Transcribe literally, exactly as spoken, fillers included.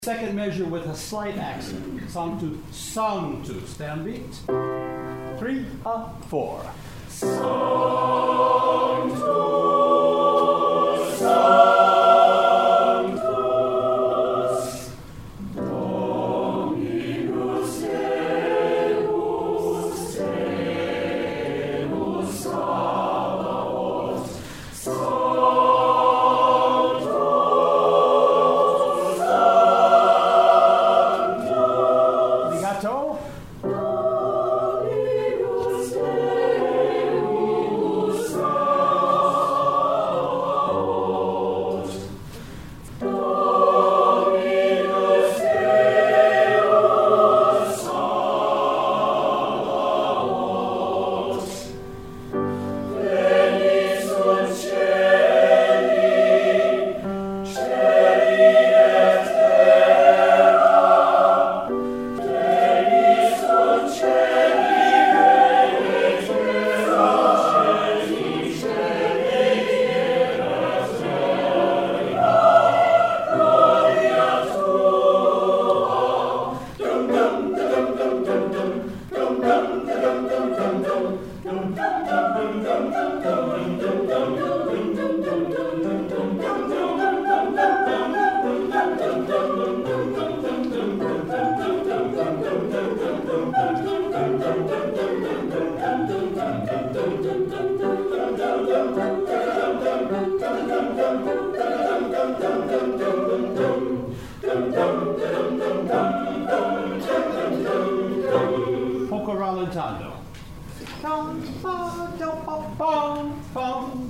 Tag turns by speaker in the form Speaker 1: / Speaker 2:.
Speaker 1: Second measure with a slight accent. Song two, song two. Stay on beat. Three, up, four. Song two, song two. Dominus Deus, Deus Sabaoth. Song two. Polka rallentando.